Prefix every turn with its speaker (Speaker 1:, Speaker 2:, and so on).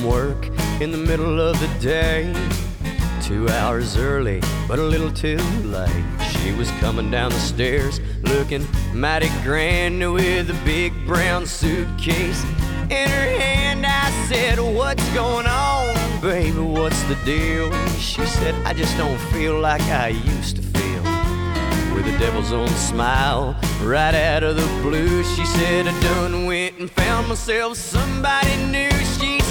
Speaker 1: from work in the middle of the day. 2 hours early, but a little too late. She was coming down the stairs looking mighty grand with a big brown suitcase in her hand. I said, "What's going on, baby? What's the deal?" She said, "I just don't feel like I used to feel." With a devil's own smile right out of the blue, she said, "I done went and found myself somebody new." She